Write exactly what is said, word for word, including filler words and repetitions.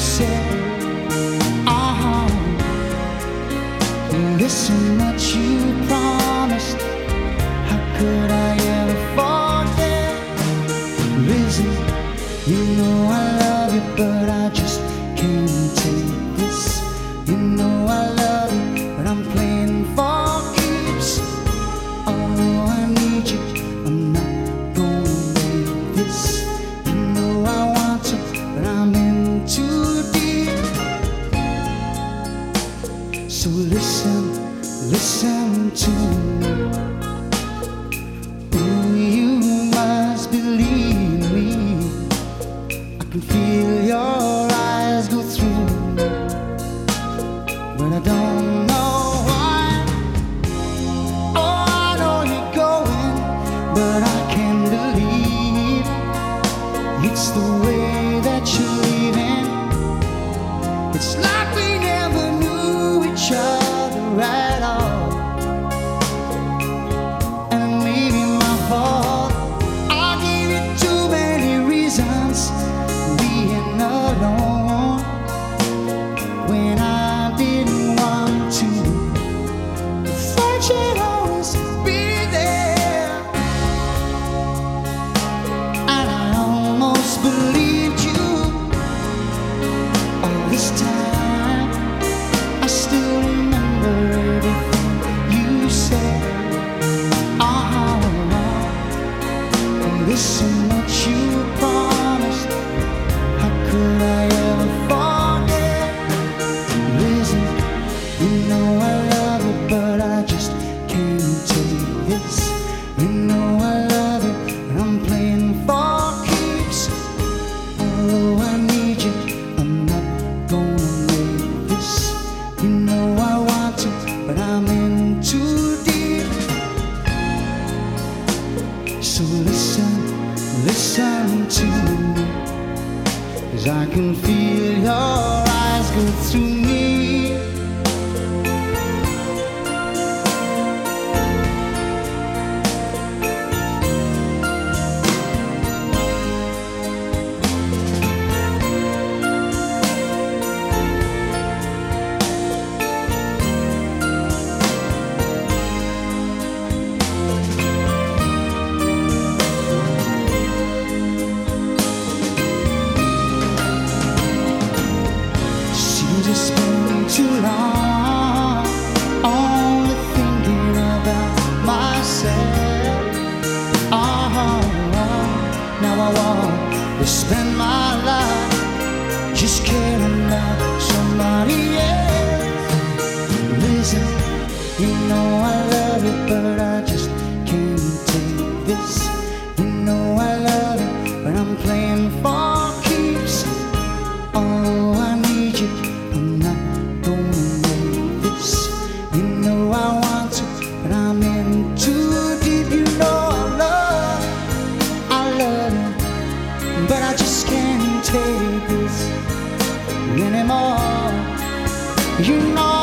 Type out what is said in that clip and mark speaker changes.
Speaker 1: said, uh-huh, listen what you promised. How could I ever forget? Listen, you know I love you, but I just can't take this. You know I love you, but I'm playing for keeps. Oh, I need you, I'm not gonna make this. You know I want to, but I'm in too deep. So listen, listen to me. Ooh, you must believe me. I can feel your eyes go through me, but I don't know why. Oh, I know you're going, but I can't believe it's the way that you're leaving. It's like we never knew each other at all. And maybe my fault, I gave you too many reasons being alone when I didn't want to. Thought you'd always be there, and I almost believed you. All this time, I still remember everything you said. Uh-huh, listen what you promised. How could I ever forget? Listen, you know I love you, but I just can't take this. You know I love you, but I'm playing for keeps. Oh, I need you, I'm not gonna make this. You know I want to, but I'm in too deep. So listen, listen to me, 'cause I can feel your eyes go through me. Seems it's been too long, only thinking about myself. Oh, now I want to spend my life just caring about somebody else. Listen, you know I love you, but I just can't take this. You know I love you, but I'm playing for keeps. Oh, I need you, I'm not gonna make this. You know I want to, but I'm in too deep. You know I love you, I love you, but I just can't take this anymore. You know